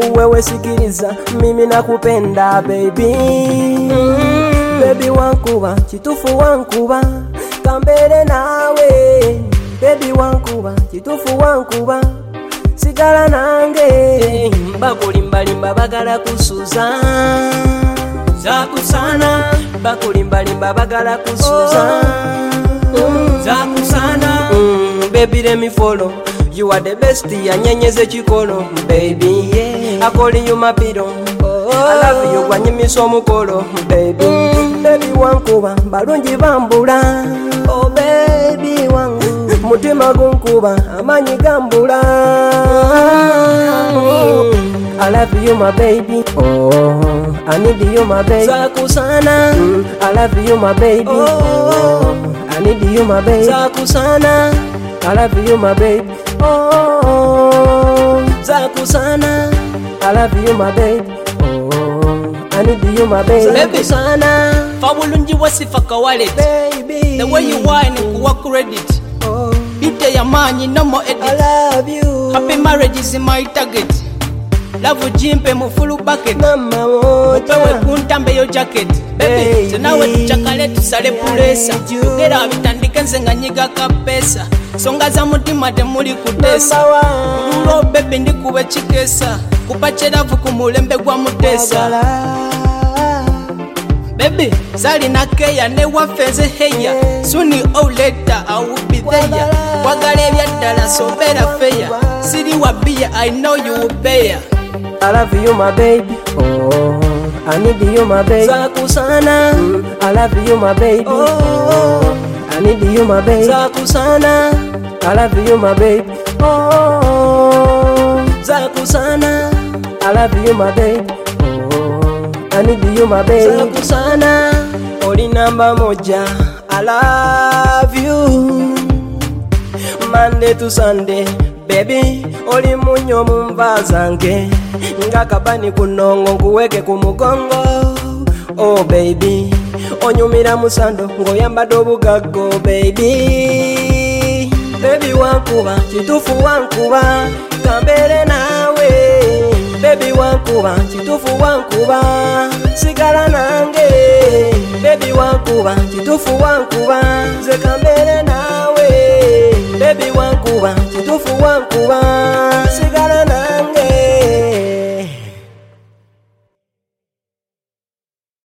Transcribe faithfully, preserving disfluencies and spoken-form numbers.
wewe sikiliza, mimi nakupenda baby. mm. Baby wankuba, chitufu wankuba, kambere nawe. Baby wankuba, chitufu wankuba, sigala nange. Bakulimbalimba bagala kusuza, zakusana. Bakulimbalimba bagala kusuza, oh. Zakusana. mm. Baby let me follow, you are the best, yanyenyeze chikolo baby, yeah. I call you my pillow, oh. I love you gwanyimisa omukolo baby. mm. Baby wankuba, balungi bambula, oh baby wangu, mutima gunkuba, amanyi gambula. mm. I love you my baby, oh, I need you my baby. Zakusana. mm. I love you my baby, oh, I need you my baby. Zakusana. I love you my baby, oh, Zakusana. I love you my baby, oh, I need you my baby. Zakusana. Fabulunji wasifa kawale baby, the way you whine kuwa credit, oh, bite ya manyi no more edit. I love you. Happy marriage is my target. Love jimpe mu full bucket, mama moja wewe kuntambe yo jacket baby. Tunawe tuchakale tusale pulesa, tugera bitandike nsenga nyiga kapesa, songa za mutima temuli kutesa. Lulo baby ndikuwe chikesa, kupachera vu kumulembe gwa mutesa baby. Zali na keya ne wafeze heya, sooner or later I will be there. Wagale byadala so better fair, siri wabia I know you will bear. I love you my baby, oh, I need you my baby. Zakusana. mm. I love you my baby, oh, I need you my baby. Zakusana. I love you my baby, oh, Zakusana. I love you my baby, oh, I need you my baby. Zakusana. Oli namba moja, I love you Monday to Sunday baby. Oli munyo mumva zange, nga kabani kunongo nkuweke kumugongo, oh baby. Onyumira musando ngoyambadde obugago baby. Baby wankuba, chitufu wankuba, kambere nawe. Baby wankuba, chitufu wankuba, sigala nange. Baby wankuba, chitufu wankuba, ze kambere nawe. Baby wankuba, chitufu wankuba, sigala nange.